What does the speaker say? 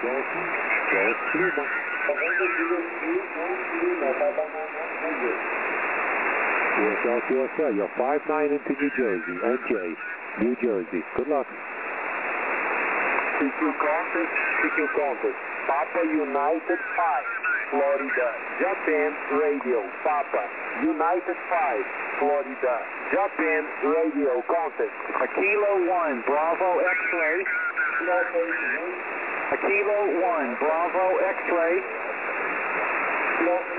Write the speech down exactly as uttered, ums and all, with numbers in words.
Yourself, U S A, you're five nine into New Jersey, N J, New Jersey. Good luck. C Q Compass, C Q Compass, Papa United five, Florida, Japan Radio, Papa United five, Florida, Japan Radio, contact. A Kilo one, Bravo X-ray. A Kilo one, Bravo X-ray.